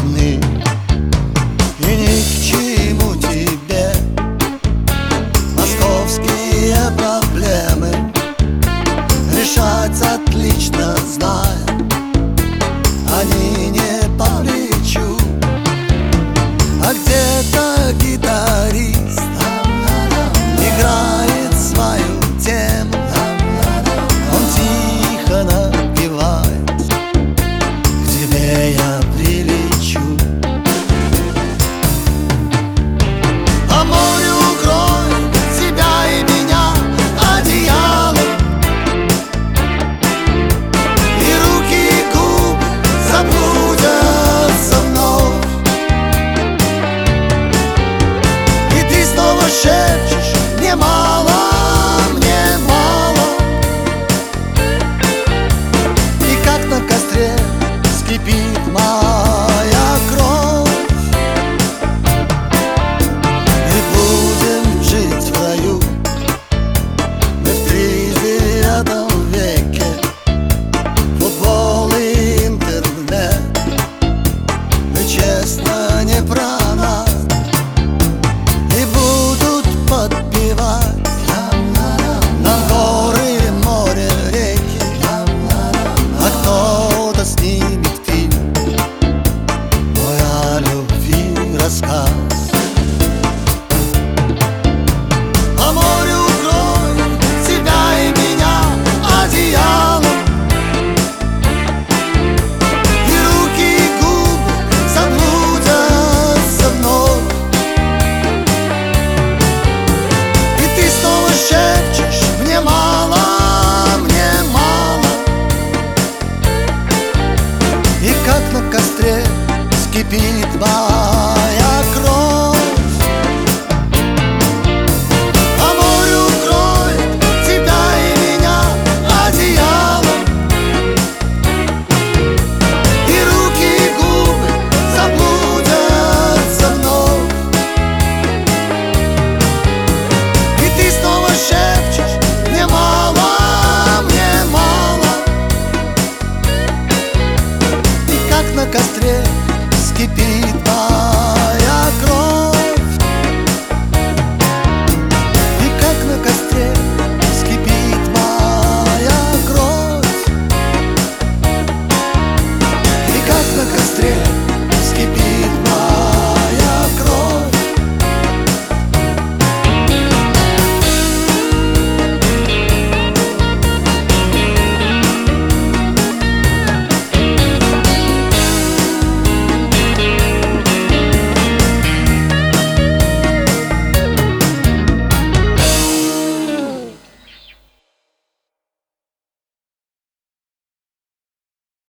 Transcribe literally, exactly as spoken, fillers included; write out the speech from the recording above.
нужны, и ни к чему тебе московские проблемы. Решать отлично зная, они не по плечу. А где-то гитарист играет свою тему, он тихо напевает: к тебе я прилечу. А море укроет тебя и меня одеялом, и руки и губы заблудятся вновь, и ты снова шепчешь: мне мало, мне мало. И как на костре скипит моя кровь. Мы будем жить в раю, мы в тридевятом веке. Футбол и интернет, мы честно не про нас. И будут подпевать нам горы, море, реки, а кто-то снимет фильм мой о любви рассказ. А море укроет тебя и меня одеялом, и руки и губы заблудятся вновь, и ты снова шепчешь: мне мало, мне мало. И как на костре скипит моя кровь. А море укроет тебя и меня одеялом, и руки и губы заблудятся вновь, и ты снова шепчешь: мне мало, мне мало. И как на костре